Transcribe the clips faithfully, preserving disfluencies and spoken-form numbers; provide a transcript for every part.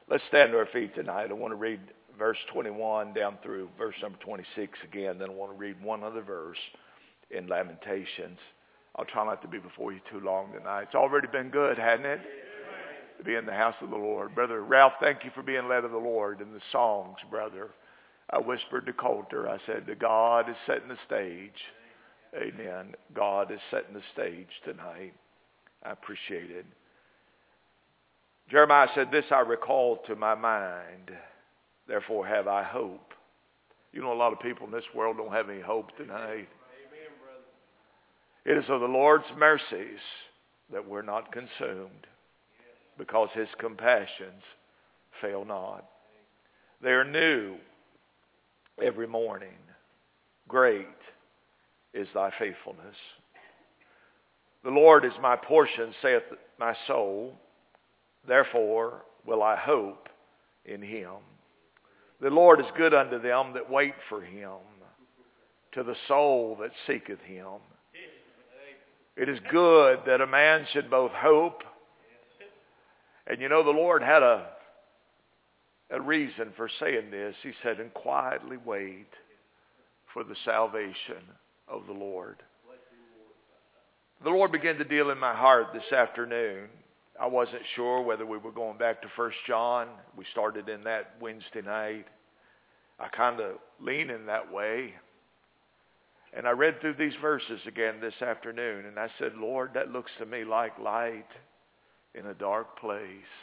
Let's stand to our feet tonight. I want to read verse twenty-one down through verse number twenty-six again. Then I want to read one other verse in Lamentations. I'll try not to be before you too long tonight. It's already been good, hasn't it? To be in the house of the Lord. Brother Ralph, thank you for being led of the Lord in the songs, brother. I whispered to Coulter, I said, that God is setting the stage. Amen. God is setting the stage tonight. I appreciate it. Jeremiah said, this I recall to my mind, therefore have I hope. You know, a lot of people in this world don't have any hope tonight. Amen, brother. It is of the Lord's mercies that we're not consumed, because his compassions fail not. They are new every morning. Great is thy faithfulness. The Lord is my portion, saith my soul. Therefore will I hope in him. The Lord is good unto them that wait for him, to the soul that seeketh him. It is good that a man should both hope. And you know, the Lord had a, a reason for saying this. He said, and quietly wait for the salvation of the Lord. The Lord began to deal in my heart this afternoon. I wasn't sure whether we were going back to First John. We started in that Wednesday night. I kind of lean in that way. And I read through these verses again this afternoon. And I said, Lord, that looks to me like light in a dark place.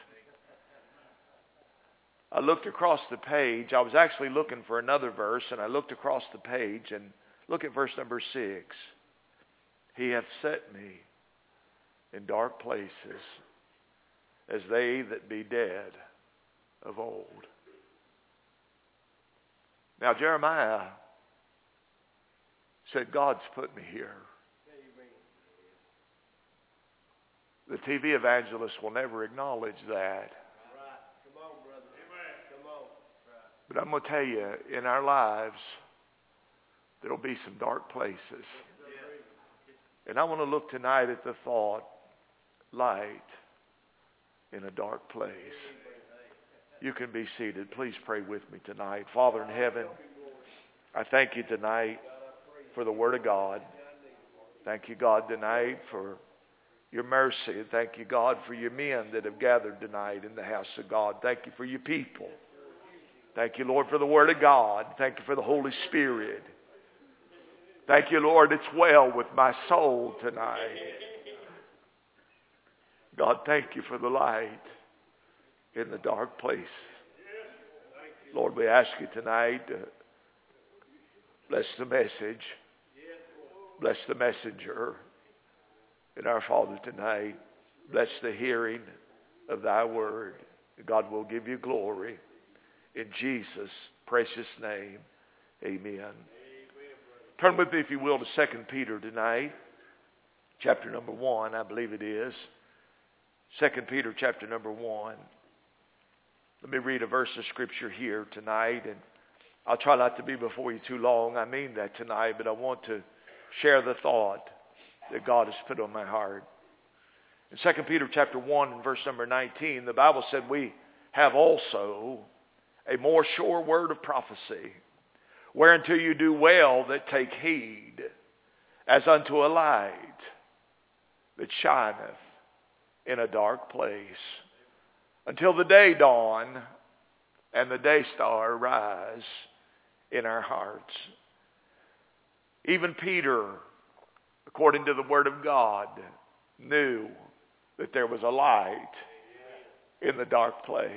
I looked across the page. I was actually looking for another verse. And I looked across the page. And look at verse number six. He hath set me in dark places, as they that be dead of old. Now Jeremiah said, God's put me here. The T V evangelists will never acknowledge that. Come on, brother. Come on. But I'm going to tell you, in our lives, there'll be some dark places. And I want to look tonight at the thought, light in a dark place. You can be seated. Please pray with me tonight. Father in heaven, I thank you tonight for the Word of God. Thank you, God, tonight for your mercy. And thank you, God, for your men that have gathered tonight in the house of God. Thank you for your people. Thank you, Lord, for the Word of God. Thank you for the Holy Spirit. Thank you, Lord, it's well with my soul tonight. God, thank you for the light in the dark place. Lord, we ask you tonight to bless the message. Bless the messenger. And our Father tonight, bless the hearing of thy word. God will give you glory. In Jesus' precious name, amen. Turn with me, if you will, to Second Peter tonight. Chapter number one, I believe it is. Second Peter chapter number one. Let me read a verse of Scripture here tonight. And I'll try not to be before you too long. I mean that tonight. But I want to share the thought that God has put on my heart. In Second Peter chapter one and verse number nineteen, the Bible said, we have also a more sure word of prophecy, whereunto you do well that take heed, as unto a light that shineth in a dark place, until the day dawn and the day star rise in our hearts. Even Peter, according to the Word of God, knew that there was a light in the dark place.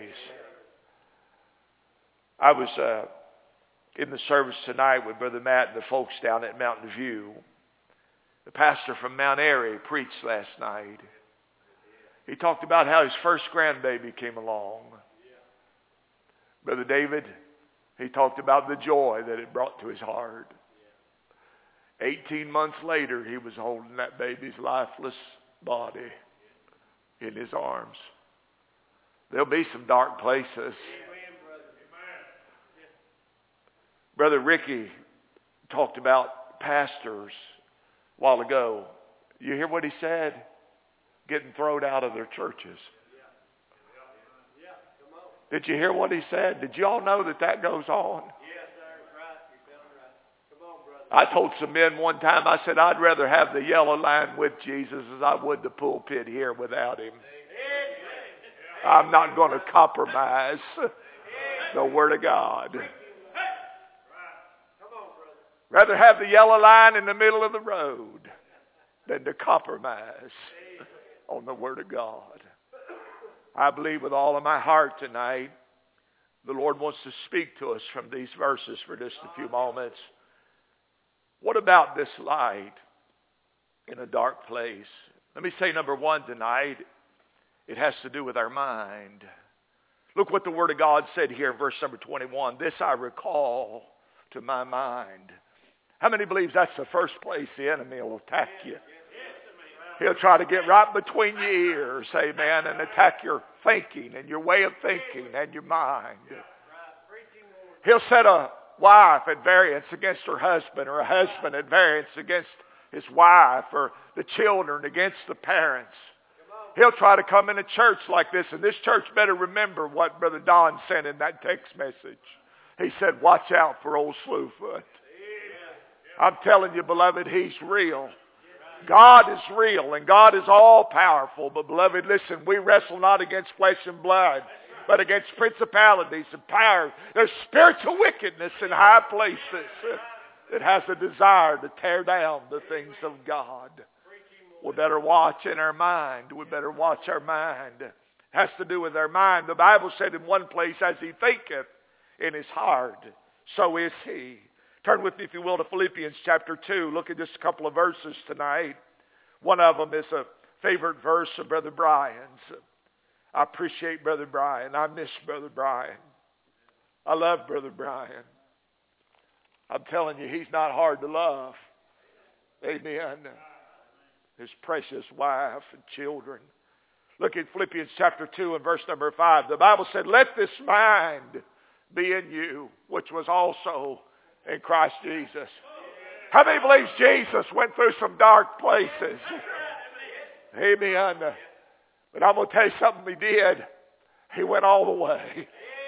I was uh, in the service tonight with Brother Matt and the folks down at Mountain View. The pastor from Mount Airy preached last night. He talked about how his first grandbaby came along. Brother David, he talked about the joy that it brought to his heart. Eighteen months later, he was holding that baby's lifeless body in his arms. There'll be some dark places. Brother Ricky talked about pastors a while ago. You hear what he said? Getting thrown out of their churches. Did you hear what he said? Did you all know that that goes on? Yes, sir. Right. You're telling right. Come on, brother. I told some men one time, I said, I'd rather have the yellow line with Jesus as I would the pulpit here without him. I'm not going to compromise the Word of God. Rather have the yellow line in the middle of the road than to compromise on the Word of God. I believe with all of my heart tonight, the Lord wants to speak to us from these verses for just a few moments. What about this light in a dark place? Let me say number one tonight, it has to do with our mind. Look what the Word of God said here in verse number twenty-one. This I recall to my mind. How many believes that's the first place the enemy will attack you? He'll try to get right between your ears, amen, and attack your thinking and your way of thinking and your mind. He'll set a wife at variance against her husband, or a husband at variance against his wife, or the children against the parents. He'll try to come in a church like this, and this church better remember what Brother Don sent in that text message. He said, watch out for old Slewfoot. I'm telling you, beloved, he's real. God is real, and God is all-powerful. But, beloved, listen, we wrestle not against flesh and blood, but against principalities and powers. There's spiritual wickedness in high places that has a desire to tear down the things of God. We better watch in our mind. We better watch our mind. It has to do with our mind. The Bible said in one place, as he thinketh in his heart, so is he. Turn with me, if you will, to Philippians chapter two. Look at just a couple of verses tonight. One of them is a favorite verse of Brother Brian's. I appreciate Brother Brian. I miss Brother Brian. I love Brother Brian. I'm telling you, he's not hard to love. Amen. His precious wife and children. Look at Philippians chapter two and verse number five. The Bible said, let this mind be in you, which was also in Christ Jesus. How many believes Jesus went through some dark places? Amen. But I'm going to tell you something he did. He went all the way.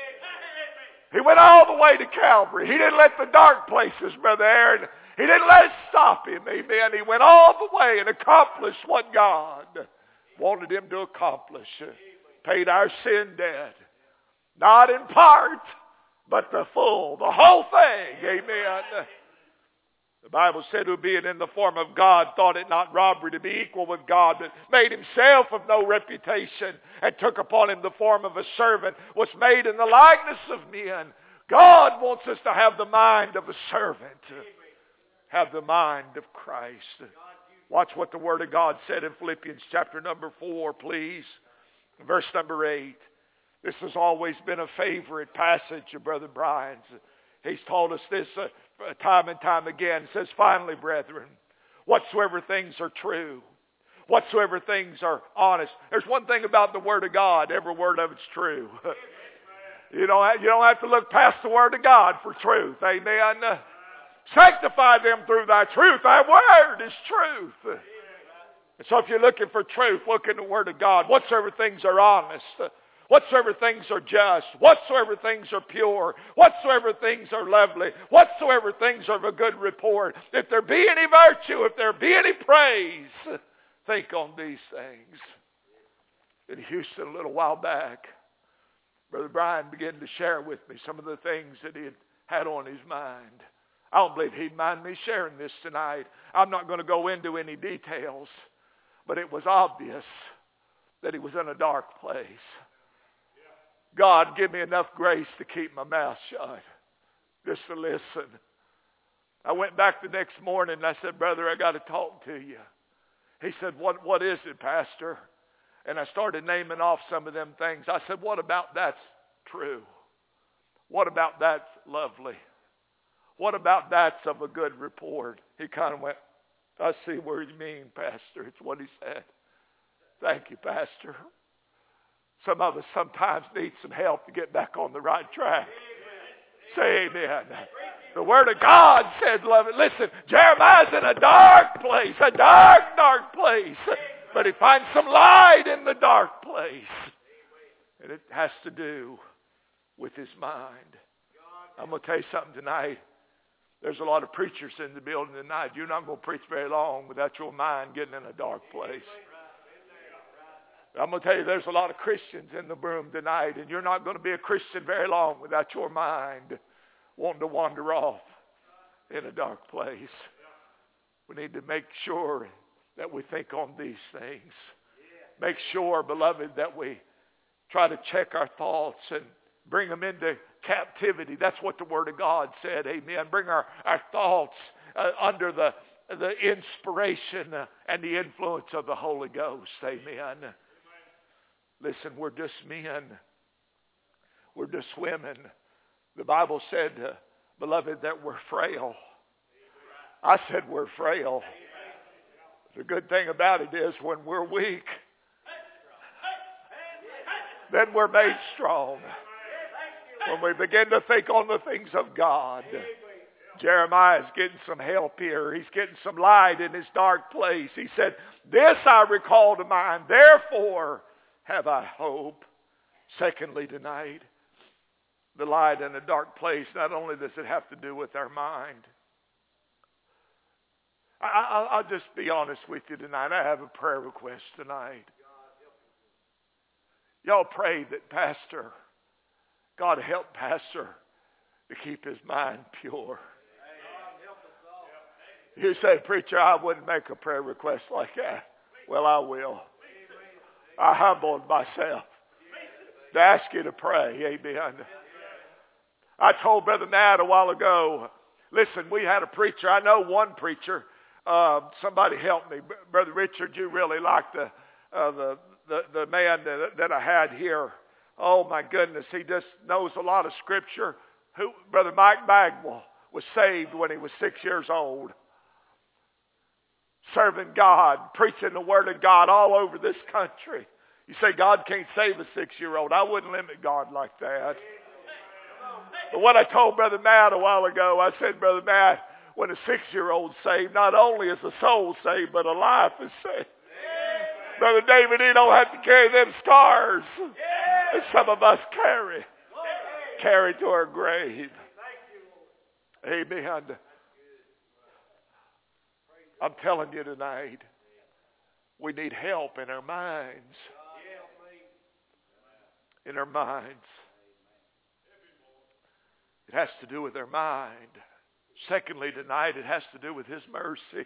He went all the way to Calvary. He didn't let the dark places, Brother Aaron, he didn't let it stop him. Amen. He went all the way and accomplished what God wanted him to accomplish. Paid our sin debt. Not in part, but the full, the whole thing. Amen. The Bible said, who being in the form of God, thought it not robbery to be equal with God, but made himself of no reputation, and took upon him the form of a servant, was made in the likeness of men. God wants us to have the mind of a servant. Have the mind of Christ. Watch what the Word of God said in Philippians chapter number four, please. Verse number eight. This has always been a favorite passage of Brother Brian's. He's told us this uh, time and time again. It says, finally, brethren, whatsoever things are true, whatsoever things are honest. There's one thing about the Word of God. Every word of it's true. you, don't have, you don't have to look past the Word of God for truth. Amen. Sanctify them through thy truth. Thy word is truth. And so if you're looking for truth, look in the Word of God. Whatsoever things are honest, whatsoever things are just, whatsoever things are pure, whatsoever things are lovely, whatsoever things are of a good report, if there be any virtue, if there be any praise, think on these things. In Houston a little while back, Brother Brian began to share with me some of the things that he had had on his mind. I don't believe he'd mind me sharing this tonight. I'm not going to go into any details, but it was obvious that he was in a dark place. God, give me enough grace to keep my mouth shut, just to listen. I went back the next morning and I said, brother, I got to talk to you. He said, what, what is it, Pastor? And I started naming off some of them things. I said, what about that's true? What about that's lovely? What about that's of a good report? He kind of went, I see where you mean, Pastor. It's what he said. Thank you, Pastor. Some of us sometimes need some help to get back on the right track. Say amen. The Word of God said, love it. Listen, Jeremiah's in a dark place, a dark, dark place. But he finds some light in the dark place. And it has to do with his mind. I'm going to tell you something tonight. There's a lot of preachers in the building tonight. You're not going to preach very long without your mind getting in a dark place. I'm going to tell you, there's a lot of Christians in the room tonight, and you're not going to be a Christian very long without your mind wanting to wander off in a dark place. We need to make sure that we think on these things. Make sure, beloved, that we try to check our thoughts and bring them into captivity. That's what the Word of God said. Amen. Bring our, our thoughts uh, under the, the inspiration uh, and the influence of the Holy Ghost. Amen. Listen, we're just men. We're just women. The Bible said, uh, beloved, that we're frail. I said we're frail. The good thing about it is when we're weak, then we're made strong. When we begin to think on the things of God. Jeremiah's getting some help here. He's getting some light in his dark place. He said, this I recall to mind, therefore have I hope. Secondly tonight, the light in a dark place, not only does it have to do with our mind. I, I'll just be honest with you tonight. I have a prayer request tonight. Y'all pray that Pastor, God help Pastor to keep his mind pure. You say, preacher, I wouldn't make a prayer request like that. Well, I will. I humbled myself to ask you to pray. Amen. I told Brother Matt a while ago, listen, we had a preacher. I know one preacher. Uh, somebody help me. Brother Richard, you really like the, uh, the, the, the man that, that I had here. Oh, my goodness. He just knows a lot of Scripture. Who, Brother Mike Bagwell was saved when he was six years old. Serving God, preaching the Word of God all over this country. You say God can't save a six-year-old. I wouldn't limit God like that. But what I told Brother Matt a while ago, I said, Brother Matt, when a six-year-old's saved, not only is a soul saved, but a life is saved. Brother David, he don't have to carry them scars that some of us carry. Carry to our grave. Amen. I'm telling you tonight, we need help in our minds. In our minds. It has to do with our mind. Secondly, tonight, it has to do with His mercy.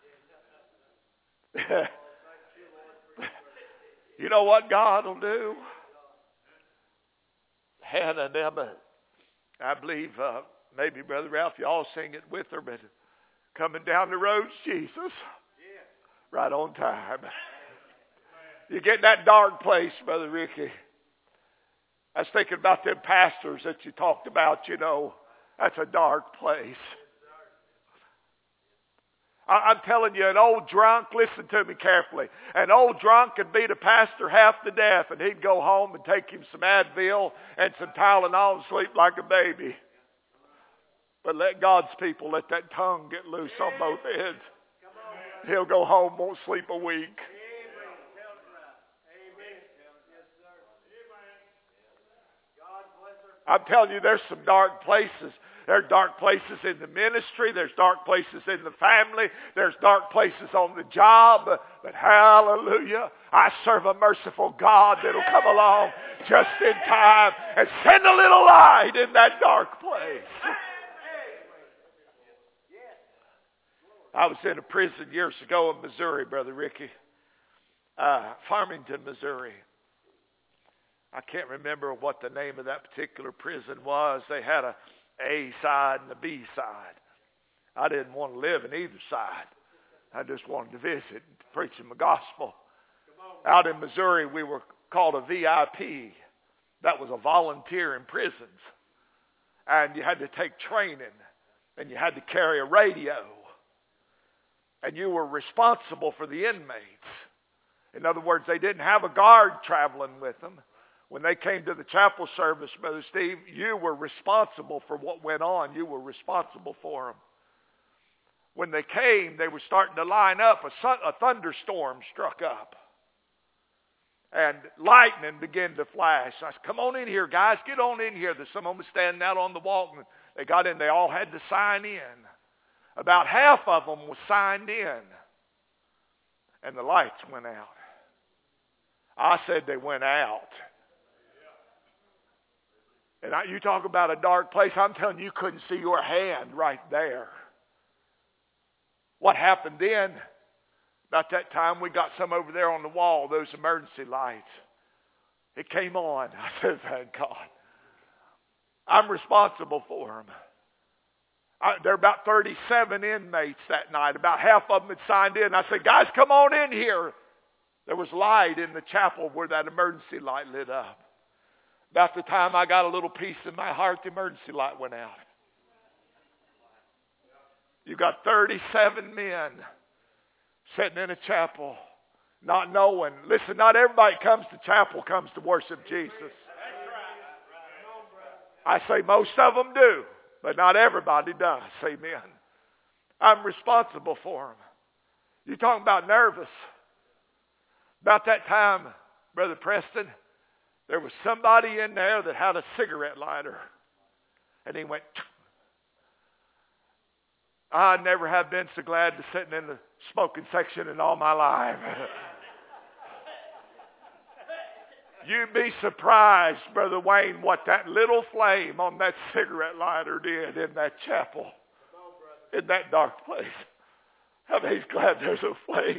You know what God will do? Hannah and Emma, I believe, uh, maybe Brother Ralph, you all sing it with her, but coming down the road, Jesus, right on time. You get in that dark place, Brother Ricky. I was thinking about them pastors that you talked about, you know. That's a dark place. I'm telling you, an old drunk, listen to me carefully. An old drunk could beat a pastor half to death, and he'd go home and take him some Advil and some Tylenol and sleep like a baby. But let God's people let that tongue get loose on both ends. He'll go home, won't sleep a week. I'm telling you, there's some dark places. There are dark places in the ministry. There's dark places in the family. There's dark places on the job. But hallelujah, I serve a merciful God that'll come along just in time and send a little light in that dark place. I was in a prison years ago in Missouri, Brother Ricky. Uh, Farmington, Missouri. I can't remember what the name of that particular prison was. They had a A side and a B side. I didn't want to live in either side. I just wanted to visit and preach the gospel. Out in Missouri, we were called a V I P. That was a volunteer in prisons. And you had to take training. And you had to carry a radio. And you were responsible for the inmates. In other words, they didn't have a guard traveling with them. When they came to the chapel service, Brother Steve, you were responsible for what went on. You were responsible for them. When they came, they were starting to line up. A, sun, a thunderstorm struck up. and lightning began to flash. I said, come on in here, guys. Get on in here. There's someone was standing out on the walk, and they got in. They all had to sign in. About half of them was signed in, and the lights went out. I said they went out. And I, you talk about a dark place. I'm telling you, you couldn't see your hand right there. What happened then? About that time, we got some over there on the wall, those emergency lights. It came on. I said, thank God. I'm responsible for them. I, there were about thirty-seven inmates that night. About half of them had signed in. I said, guys, come on in here. There was light in the chapel where that emergency light lit up. About the time I got a little peace in my heart, the emergency light went out. You got thirty-seven men sitting in a chapel, not knowing. Listen, not everybody comes to chapel comes to worship Jesus. I say most of them do, but not everybody does. Amen. I'm responsible for them. You're talking about nervous. About that time, Brother Preston, there was somebody in there that had a cigarette lighter. And he went, I never have been so glad to sitting in the smoking section in all my life. You'd be surprised, Brother Wayne, what that little flame on that cigarette lighter did in that chapel, in that dark place. I mean, he's glad there's a flame.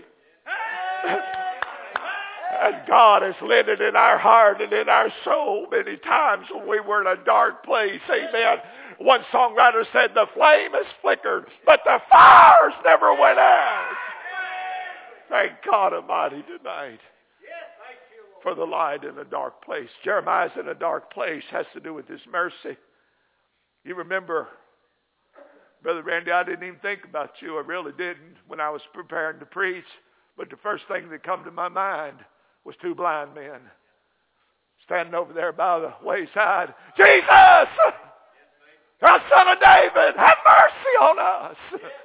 And God has lit it in our heart and in our soul many times when we were in a dark place. Amen. One songwriter said, the flame has flickered, but the fires never went out. Thank God Almighty tonight for the light in a dark place. Jeremiah's in a dark place has to do with his mercy. You remember, Brother Randy, I didn't even think about you. I really didn't when I was preparing to preach. But the first thing that come to my mind was two blind men standing over there by the wayside. Jesus, thou Son of David, have mercy on us.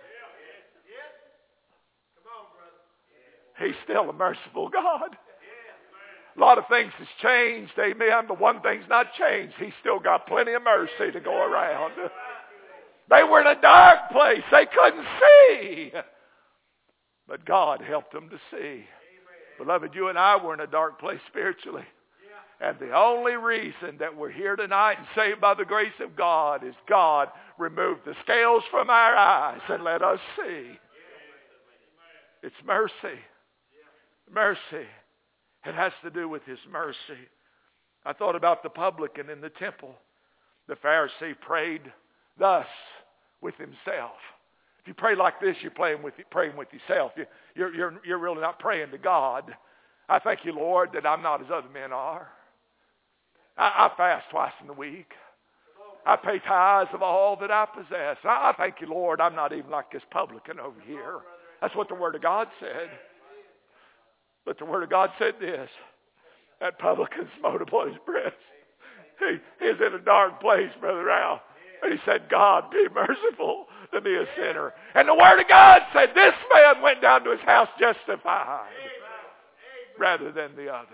He's still a merciful God. A lot of things has changed, amen, but one thing's not changed. He's still got plenty of mercy to go around. They were in a dark place. They couldn't see. But God helped them to see. Beloved, you and I were in a dark place spiritually. And the only reason that we're here tonight and saved by the grace of God is God removed the scales from our eyes and let us see. It's mercy. Mercy. It has to do with his mercy. I thought about the publican in the temple. The Pharisee prayed thus with himself. If you pray like this, you're praying with, praying with yourself. You, you're, you're, you're really not praying to God. I thank you, Lord, that I'm not as other men are. I, I fast twice in the week. I pay tithes of all that I possess. I, I thank you, Lord, I'm not even like this publican over here. That's what the Word of God said. But the Word of God said this. That publican smote upon his breast. He, he's in a dark place, Brother Al. And he said, God, be merciful to me, a sinner. And the Word of God said, this man went down to his house justified rather than the other.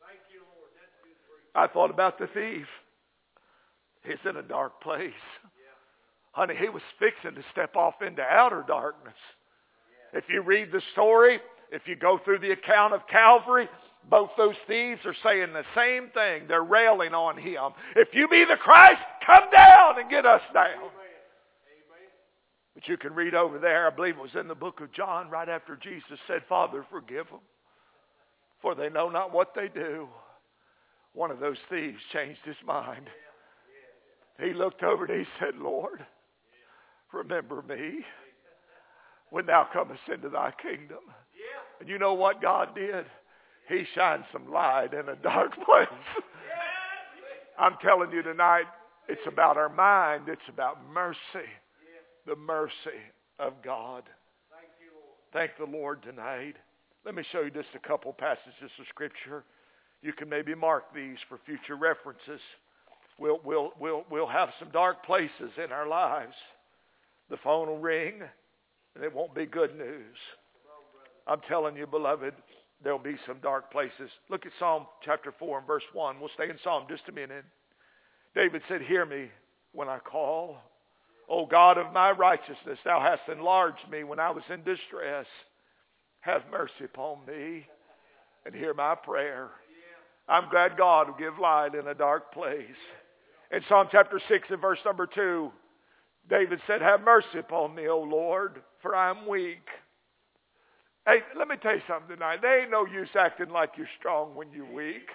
I thought about the thief. He's in a dark place. Honey, he was fixing to step off into outer darkness. If you read the story, if you go through the account of Calvary, both those thieves are saying the same thing. They're railing on him. If you be the Christ, come down and get us down. But you can read over there, I believe it was in the book of John, right after Jesus said, Father, forgive them, for they know not what they do. One of those thieves changed his mind. He looked over and he said, Lord, remember me when thou comest into thy kingdom. And you know what God did? He shined some light in a dark place. I'm telling you tonight, it's about our mind. It's about mercy. The mercy of God. Thank the Lord tonight. Let me show you just a couple passages of Scripture. You can maybe mark these for future references. We'll, we'll, we'll, we'll have some dark places in our lives. The phone will ring, and it won't be good news. I'm telling you, beloved, there'll be some dark places. Look at Psalm chapter four and verse one. We'll stay in Psalm just a minute. David said, hear me when I call. O God of my righteousness, thou hast enlarged me when I was in distress. Have mercy upon me and hear my prayer. I'm glad God will give light in a dark place. In Psalm chapter six and verse number two, David said, have mercy upon me, O Lord, for I am weak. Hey, let me tell you something tonight. There ain't no use acting like you're strong when you're weak.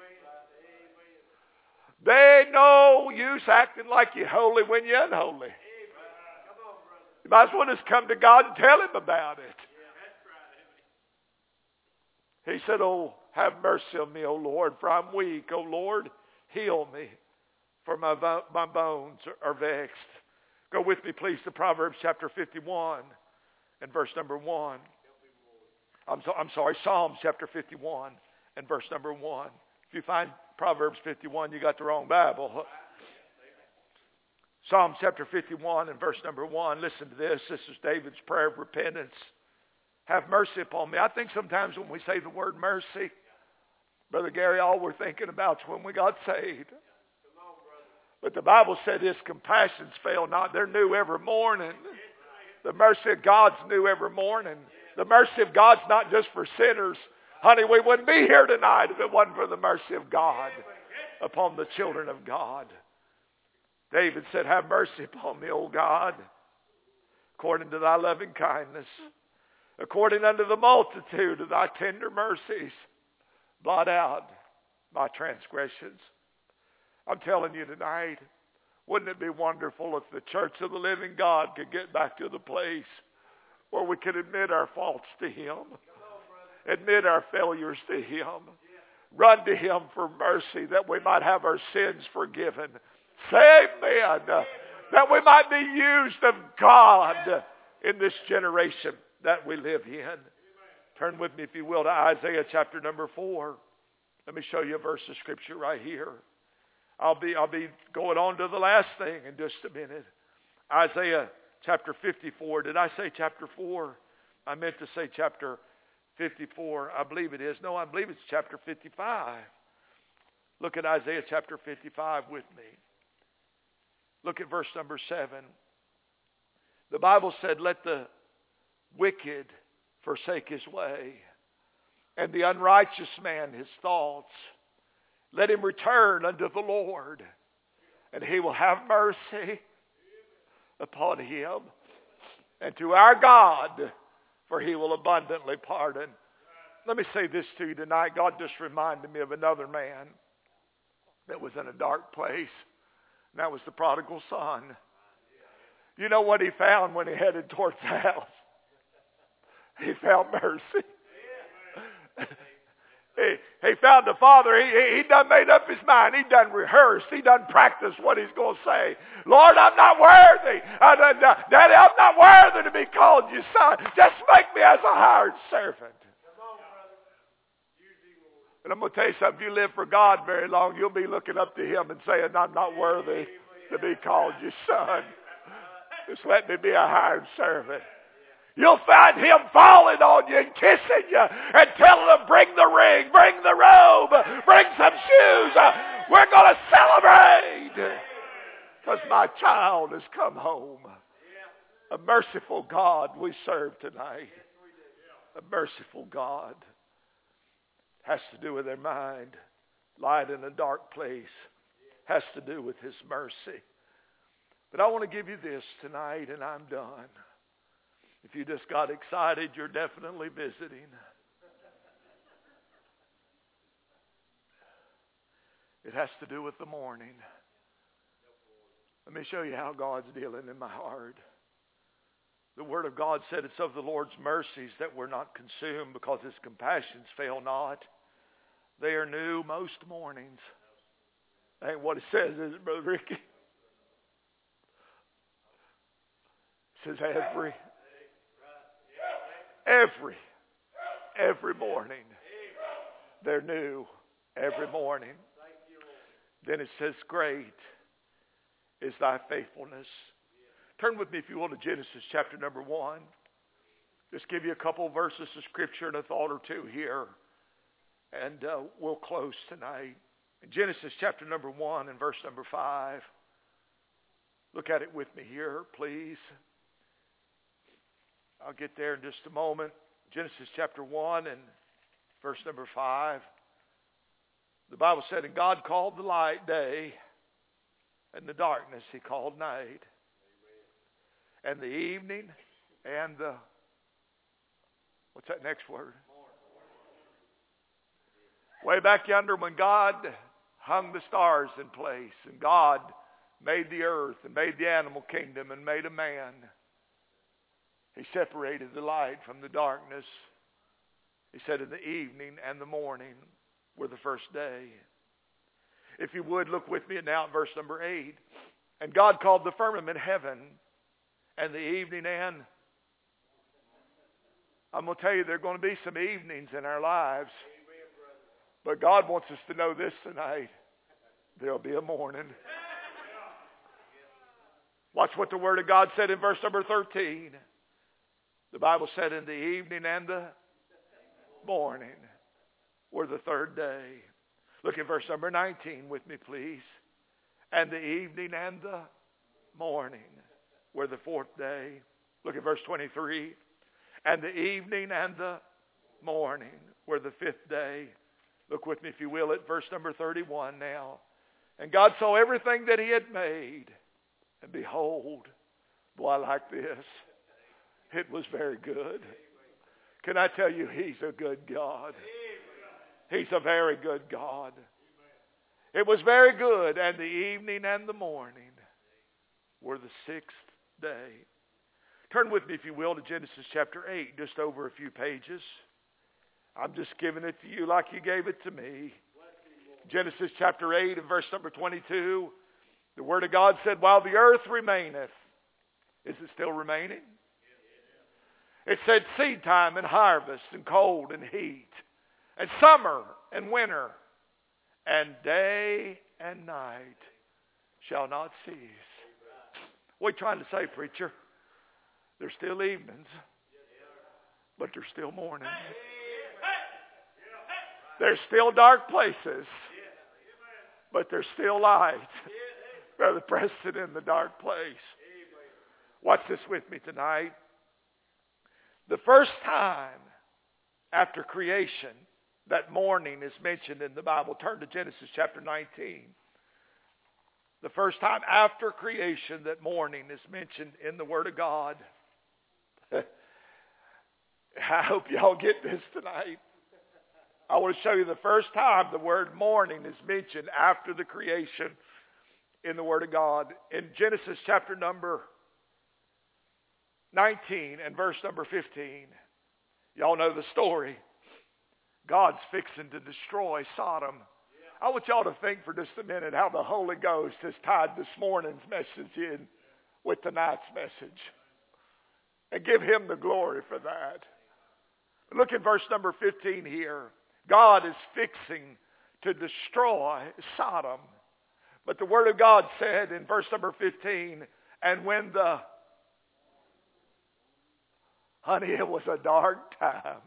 There ain't no use acting like you're holy when you're unholy. You might as well just come to God and tell him about it. He said, oh, have mercy on me, O Lord, for I'm weak. O Lord, heal me, for my, my bones are vexed. Go with me, please, to Proverbs chapter fifty-one and verse number one. I'm, so, I'm sorry, Psalms chapter fifty-one and verse number one. If you find Proverbs fifty-one, you got the wrong Bible. Psalm chapter fifty-one and verse number one. Listen to this. This is David's prayer of repentance. Have mercy upon me. I think sometimes when we say the word mercy, Brother Gary, all we're thinking about is when we got saved. But the Bible said his compassions fail not. They're new every morning. The mercy of God's new every morning. The mercy of God's not just for sinners. Honey, we wouldn't be here tonight if it wasn't for the mercy of God upon the children of God. David said, have mercy upon me, O God, according to thy loving kindness, according unto the multitude of thy tender mercies, blot out my transgressions. I'm telling you tonight, wouldn't it be wonderful if the church of the living God could get back to the place where we could admit our faults to him, admit our failures to him, run to him for mercy that we might have our sins forgiven. Say amen. That we might be used of God in this generation that we live in. Turn with me, if you will, to Isaiah chapter number four. Let me show you a verse of scripture right here. I'll be, I'll be going on to the last thing in just a minute. Isaiah chapter fifty-four. Did I say chapter four? I meant to say chapter fifty-four. I believe it is. No, I believe it's chapter fifty-five. Look at Isaiah chapter fifty-five with me. Look at verse number seven. The Bible said, let the wicked forsake his way, and the unrighteous man his thoughts. Let him return unto the Lord, and he will have mercy upon him, and to our God, for he will abundantly pardon. Let me say this to you tonight. God just reminded me of another man that was in a dark place, and that was the prodigal son. You know what he found when he headed towards the house? He found mercy. He, he found the father. He, he, he done made up his mind. He done rehearsed. He done practiced what he's going to say. Lord, I'm not worthy. I, I, I, Daddy, I'm not worthy to be called your son. Just make me as a hired servant. And I'm going to tell you something. If you live for God very long, you'll be looking up to him and saying, I'm not worthy to be called your son. Just let me be a hired servant. You'll find him falling on you and kissing you and telling him, bring the ring, bring the robe, bring some shoes. We're going to celebrate because my child has come home. A merciful God we serve tonight. A merciful God. Has to do with their mind. Light in a dark place. Has to do with his mercy. But I want to give you this tonight, and I'm done. If you just got excited, you're definitely visiting. It has to do with the morning. Let me show you how God's dealing in my heart. The Word of God said it's of the Lord's mercies that we're not consumed because his compassions fail not. They are new most mornings. That ain't what it says, is it, Brother Ricky? It says every, every, every morning. They're new every morning. Then it says, great is thy faithfulness. Turn with me, if you will, to Genesis chapter number one. Just give you a couple of verses of scripture and a thought or two here. And uh, we'll close tonight. In Genesis chapter number one and verse number five. Look at it with me here, please. I'll get there in just a moment. Genesis chapter one and verse number five. The Bible said, and God called the light day, and the darkness he called night. And the evening and the, what's that next word? Way back yonder when God hung the stars in place, and God made the earth and made the animal kingdom and made a man, he separated the light from the darkness. He said in the evening and the morning were the first day. If you would, look with me now at verse number eight. And God called the firmament heaven, and the evening and... I'm going to tell you, there are going to be some evenings in our lives. But God wants us to know this tonight. There'll be a morning. Watch what the Word of God said in verse number thirteen. The Bible said in the evening and the morning were the third day. Look at verse number nineteen with me, please. And the evening and the morning were the fourth day. Look at verse twenty-three. And the evening and the morning were the fifth day. Look with me, if you will, at verse number thirty-one now. And God saw everything that he had made. And behold, boy, I like this. It was very good. Can I tell you, he's a good God. He's a very good God. It was very good. And the evening and the morning were the sixth day. Turn with me, if you will, to Genesis chapter eight, just over a few pages. I'm just giving it to you like you gave it to me. Genesis chapter eight and verse number twenty-two. The Word of God said, while the earth remaineth. Is it still remaining? It said seed time and harvest and cold and heat and summer and winter and day and night shall not cease. What are you trying to say, preacher? There's still evenings, but there's still mornings. There's still dark places, but there's still light. Brother Preston in the dark place. Watch this with me tonight. The first time after creation that morning is mentioned in the Bible, turn to Genesis chapter nineteen. The first time after creation that morning is mentioned in the Word of God. I hope y'all get this tonight. I want to show you the first time the word morning is mentioned after the creation in the Word of God. In Genesis chapter number nineteen and verse number fifteen. Y'all know the story. God's fixing to destroy Sodom. I want y'all to think for just a minute how the Holy Ghost has tied this morning's message in with tonight's message. And give him the glory for that. Look at verse number fifteen here. God is fixing to destroy Sodom. But the Word of God said in verse number fifteen, and when the... Honey, it was a dark time.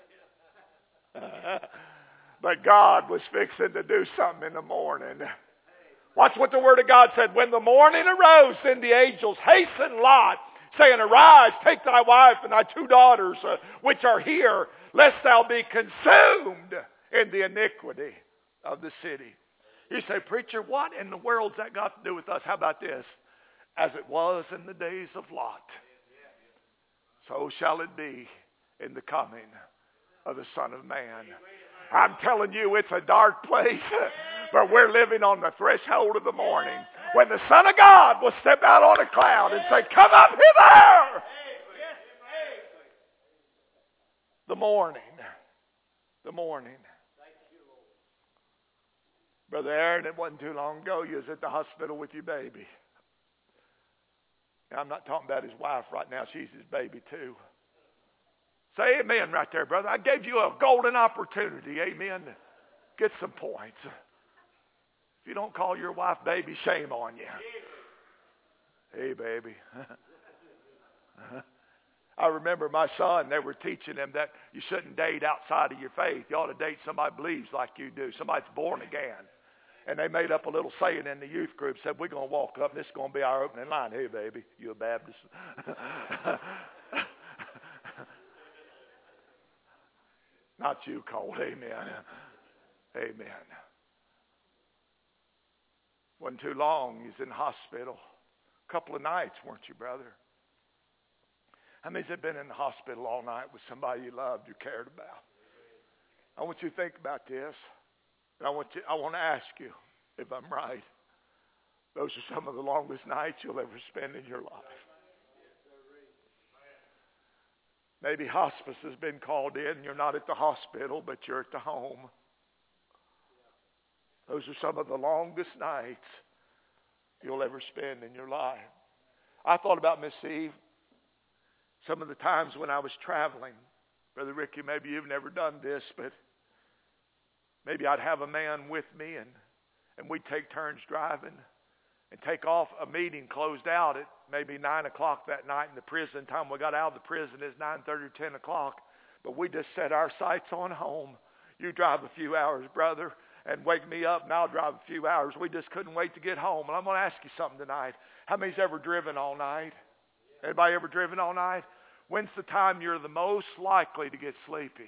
But God was fixing to do something in the morning. Watch what the Word of God said. When the morning arose, then the angels hastened Lot, saying, arise, take thy wife and thy two daughters, uh, which are here, lest thou be consumed in the iniquity of the city. You say, preacher, what in the world's that got to do with us? How about this? As it was in the days of Lot, so shall it be in the coming of the Son of Man. I'm telling you, it's a dark place, but we're living on the threshold of the morning when the Son of God will step out on a cloud and say, come up hither. The morning. The morning. Brother Aaron, it wasn't too long ago you was at the hospital with your baby. Now, I'm not talking about his wife right now. She's his baby too. Say amen right there, brother. I gave you a golden opportunity, amen, to get some points. If you don't call your wife baby, shame on you. Hey, baby. I remember my son, they were teaching him that you shouldn't date outside of your faith. You ought to date somebody who believes like you do, somebody that's born again. And they made up a little saying in the youth group, said, we're going to walk up, and this is going to be our opening line. Hey, baby, you a Baptist? Not you, Cole. Amen. Amen. Wasn't too long. He's in the hospital. A couple of nights, weren't you, brother? How many's have been in the hospital all night with somebody you loved, you cared about? I want you to think about this. And I want you, I want to ask you if I'm right. Those are some of the longest nights you'll ever spend in your life. Maybe hospice has been called in. You're not at the hospital, but you're at the home. Those are some of the longest nights you'll ever spend in your life. I thought about Miss Eve. Some of the times when I was traveling, Brother Ricky, maybe you've never done this, but maybe I'd have a man with me and, and we'd take turns driving and take off. A meeting closed out at maybe nine o'clock that night in the prison. Time we got out of the prison is nine thirty or ten o'clock. But we just set our sights on home. You drive a few hours, brother, and wake me up and I'll drive a few hours. We just couldn't wait to get home. And I'm going to ask you something tonight. How many's ever driven all night? Anybody ever driven all night? When's the time you're the most likely to get sleepy?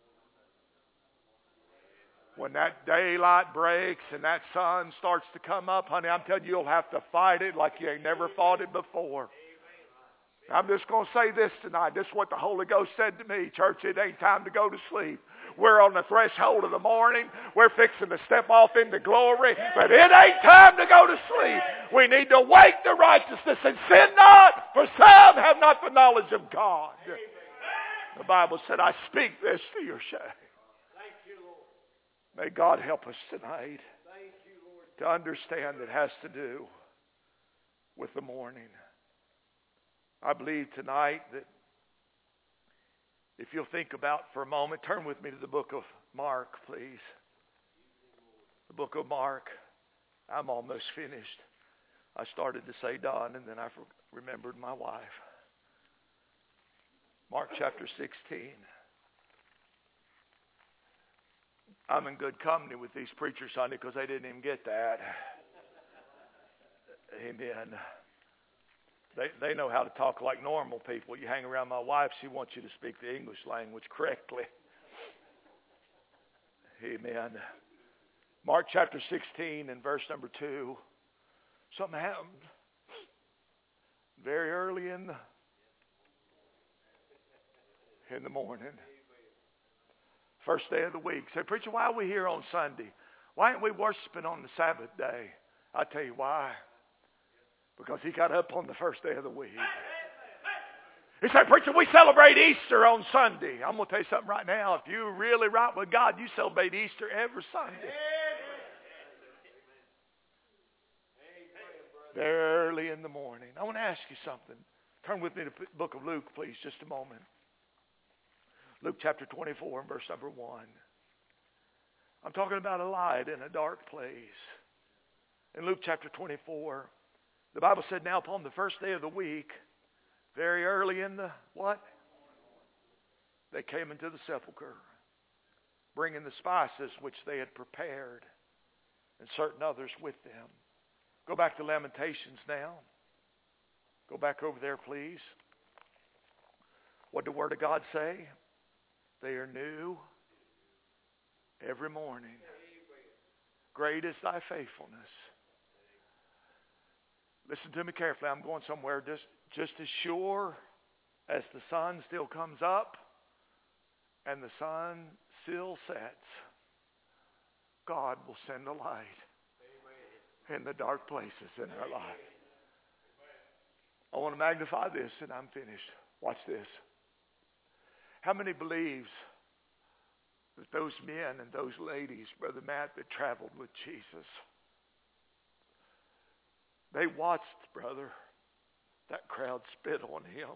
When that daylight breaks and that sun starts to come up, honey, I'm telling you, you'll have to fight it like you ain't never fought it before. I'm just going to say this tonight. This is what the Holy Ghost said to me. Church, it ain't time to go to sleep. We're on the threshold of the morning. We're fixing to step off into glory. But it ain't time to go to sleep. We need to wake the righteousness and sin not, for some have not the knowledge of God. The Bible said, I speak this to your shame. May God help us tonight to understand it has to do with the morning. I believe tonight that if you'll think about for a moment, turn with me to the book of Mark, please. The book of Mark. I'm almost finished. I started to say Don, and then I remembered my wife. Mark chapter sixteen. I'm in good company with these preachers Sunday because they didn't even get that. Amen. They they know how to talk like normal people. You hang around my wife, she wants you to speak the English language correctly. Amen. Mark chapter sixteen and verse number two. Something happened very early in the in the morning. First day of the week. Say, preacher, why are we here on Sunday? Why aren't we worshiping on the Sabbath day? I'll tell you why. Because he got up on the first day of the week. He said, preacher, we celebrate Easter on Sunday. I'm going to tell you something right now. If you're really right with God, you celebrate Easter every Sunday. Very early in the morning. I want to ask you something. Turn with me to the book of Luke, please, just a moment. Luke chapter twenty-four and verse number one. I'm talking about a light in a dark place. In Luke chapter twenty-four, the Bible said, now upon the first day of the week, very early in the what? They came into the sepulchre, bringing the spices which they had prepared, and certain others with them. Go back to Lamentations now. Go back over there, please. What did the Word of God say? They are new every morning. Great is thy faithfulness. Listen to me carefully. I'm going somewhere just, just as sure as the sun still comes up and the sun still sets, God will send a light in the dark places in our life. I want to magnify this and I'm finished. Watch this. How many believes that those men and those ladies, Brother Matt, that traveled with Jesus, they watched, brother, that crowd spit on him.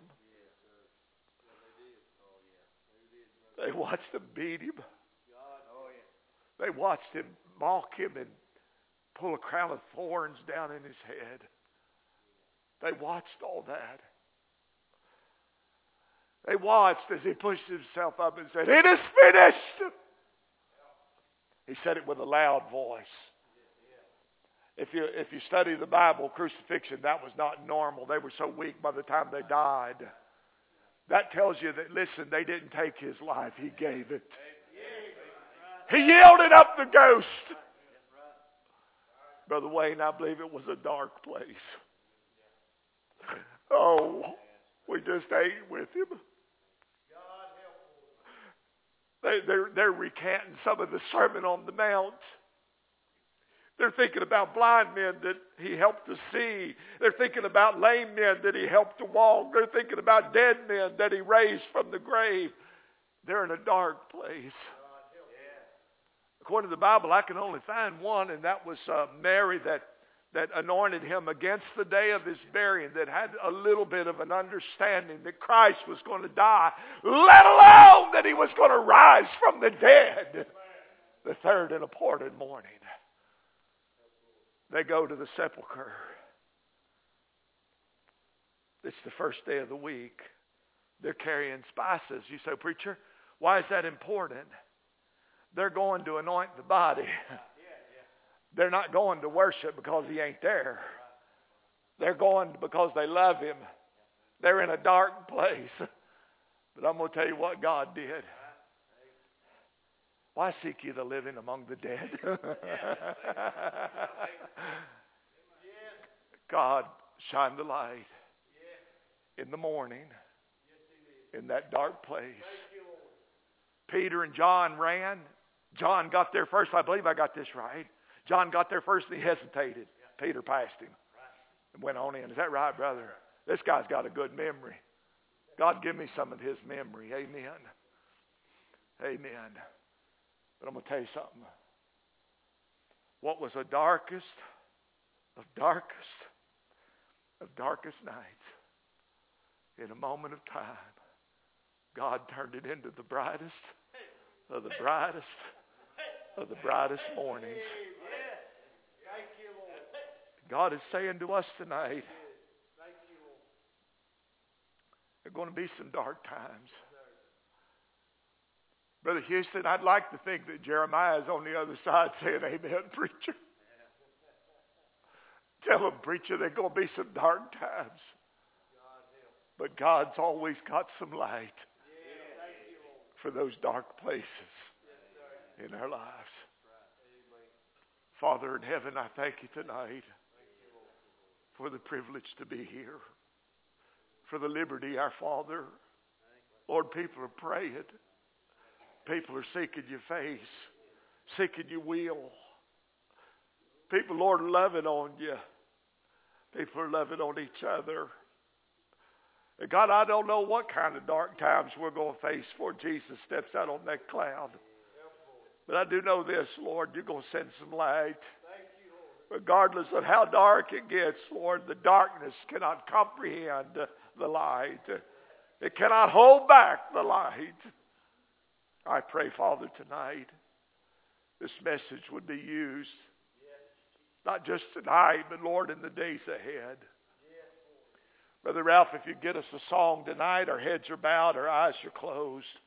They watched them beat him. They watched him mock him and pull a crown of thorns down in his head. They watched all that. They watched as he pushed himself up and said, "It is finished." He said it with a loud voice. If you, if you study the Bible, crucifixion, that was not normal. They were so weak by the time they died. That tells you that, listen, they didn't take his life. He gave it. He yielded up the ghost. Brother Wayne, I believe it was a dark place. Oh, we just ate with him. They, they're, they're recanting some of the Sermon on the Mount. They're thinking about blind men that he helped to see. They're thinking about lame men that he helped to walk. They're thinking about dead men that he raised from the grave. They're in a dark place. According to the Bible, I can only find one, and that was uh, Mary that, that anointed him against the day of his burying, that had a little bit of an understanding that Christ was going to die, let alone that he was going to rise from the dead the third and appointed morning. They go to the sepulcher. It's the first day of the week. They're carrying spices. You say, "Preacher, why is that important?" They're going to anoint the body. They're not going to worship because he ain't there. They're going because they love him. They're in a dark place. But I'm going to tell you what God did. Why seek ye the living among the dead? God shined the light in the morning in that dark place. Peter and John ran. John got there first. I believe I got this right. John got there first and he hesitated. Peter passed him and went on in. Is that right, brother? This guy's got a good memory. God, give me some of his memory. Amen. Amen. But I'm going to tell you something. What was the darkest of darkest of darkest nights, in a moment of time, God turned it into the brightest of the brightest of the brightest mornings. God is saying to us tonight, there are going to be some dark times. Brother Houston, I'd like to think that Jeremiah is on the other side saying, "Amen, preacher." Tell them, preacher, there are going to be some dark times. But God's always got some light for those dark places in our lives. Father in heaven, I thank you tonight for the privilege to be here, for the liberty, our Father. Lord, people are praying. People are seeking your face, seeking your will. People, Lord, are loving on you. People are loving on each other. And God, I don't know what kind of dark times we're going to face before Jesus steps out on that cloud. But I do know this, Lord, you're going to send some light. Regardless of how dark it gets, Lord, the darkness cannot comprehend the light. It cannot hold back the light. I pray, Father, tonight, this message would be used, not just tonight, but, Lord, in the days ahead. Brother Ralph, if you get us a song tonight, our heads are bowed, our eyes are closed.